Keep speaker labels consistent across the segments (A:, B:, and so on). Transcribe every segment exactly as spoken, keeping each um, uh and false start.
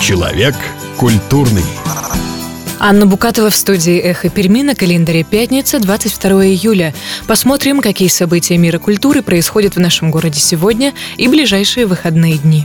A: Человек культурный.
B: Анна Букатова в студии «Эхо Перми», на календаре пятница, двадцать второе июля. Посмотрим, какие события мира культуры происходят в нашем городе сегодня и ближайшие выходные дни.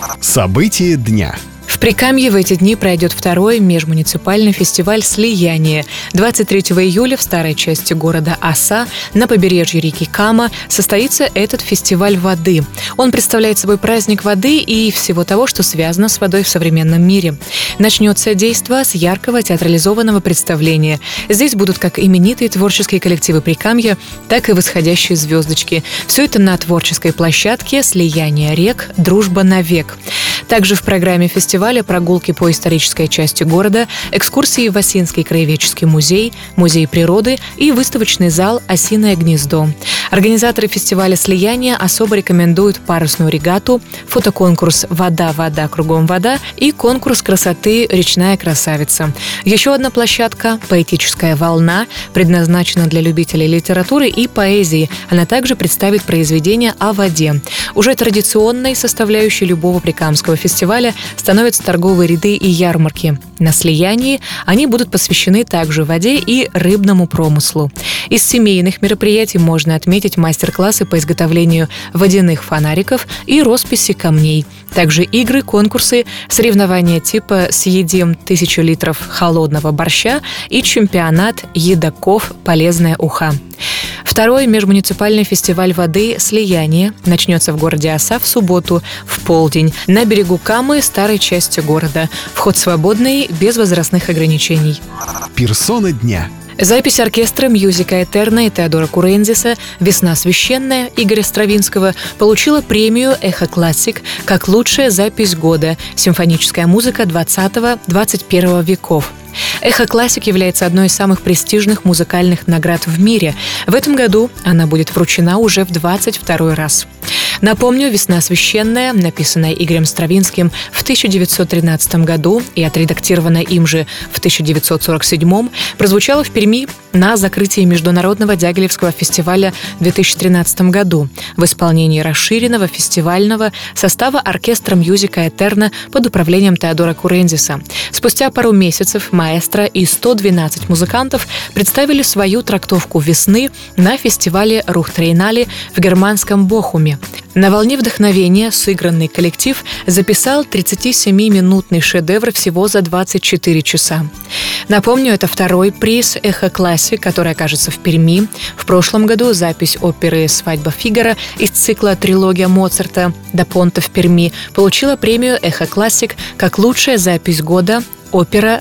A: События дня.
B: В Прикамье в эти дни пройдет второй межмуниципальный фестиваль «Слияние». двадцать третьего июля в старой части города Оса на побережье реки Кама состоится этот фестиваль воды. Он представляет собой праздник воды и всего того, что связано с водой в современном мире. Начнется действо с яркого театрализованного представления. Здесь будут как именитые творческие коллективы Прикамья, так и восходящие звездочки. Все это на творческой площадке «Слияние рек. Дружба навек». Также в программе фестиваля прогулки по исторической части города, экскурсии в Осинский краеведческий музей, музей природы и выставочный зал «Осиное гнездо». Организаторы фестиваля «Слияние» особо рекомендуют парусную регату, фотоконкурс «Вода, вода, кругом вода» и конкурс красоты «Речная красавица». Еще одна площадка «Поэтическая волна» предназначена для любителей литературы и поэзии. Она также представит произведения о воде. Уже традиционной составляющей любого прикамского фестиваля становятся торговые ряды и ярмарки. На «Слиянии» они будут посвящены также воде и рыбному промыслу. Из семейных мероприятий можно отметить мастер-классы по изготовлению водяных фонариков и росписи камней. Также игры, конкурсы, соревнования типа «Съедим тысячу литров холодного борща» и чемпионат едоков «Полезная уха». Второй межмуниципальный фестиваль воды «Слияние» начнется в городе Оса в субботу в полдень на берегу Камы, старой части города. Вход свободный, без возрастных ограничений.
A: Персона дня.
B: Запись оркестра «Мьюзика Этерна» и Теодора Курензиса «Весна священная» Игоря Стравинского получила премию «Эхо Классик» как лучшая запись года, симфоническая музыка двадцатого-двадцать первого веков. «Эхо Классик» является одной из самых престижных музыкальных наград в мире. В этом году она будет вручена уже в двадцать второй раз. Напомню, «Весна священная», написанная Игорем Стравинским в тысяча девятьсот тринадцатом году и отредактированная им же в тысяча девятьсот сорок седьмом, прозвучала в Перми на закрытии Международного Дягилевского фестиваля в две тысячи тринадцатом году в исполнении расширенного фестивального состава оркестра «Мьюзика Этерна» под управлением Теодора Курензиса. Спустя пару месяцев маэстро и сто двенадцать музыкантов представили свою трактовку «Весны» на фестивале «Рухтрейнале» в германском Бохуме. На волне вдохновения сыгранный коллектив записал тридцатисемиминутный шедевр всего за двадцать четыре часа. Напомню, это второй приз «Эхо Классик», который окажется в Перми. В прошлом году запись оперы «Свадьба Фигаро» из цикла «Трилогия Моцарта» «Да Понта» в Перми получила премию «Эхо Классик» как лучшая запись года опера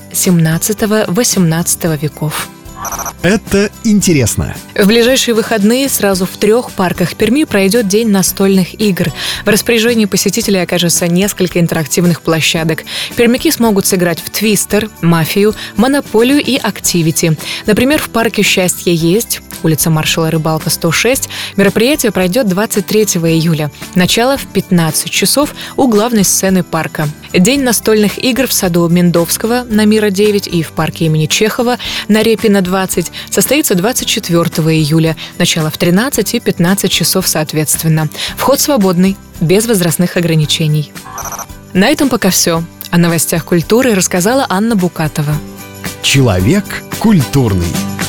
B: семнадцатого-восемнадцатого веков.
A: Это интересно.
B: В ближайшие выходные сразу в трех парках Перми пройдет День настольных игр. В распоряжении посетителей окажется несколько интерактивных площадок. Пермяки смогут сыграть в твистер, мафию, монополию и активити. Например, в парке «Счастье есть», улица Маршала Рыбалка, сто шесть, мероприятие пройдет двадцать третьего июля. Начало в пятнадцать часов у главной сцены парка. День настольных игр в саду Мендовского на Мира девять и в парке имени Чехова на Репина двадцать состоится двадцать четвёртого июля. Начало в тринадцать и пятнадцать часов соответственно. Вход свободный, без возрастных ограничений. На этом пока все. О новостях культуры рассказала Анна Букатова.
A: Человек культурный.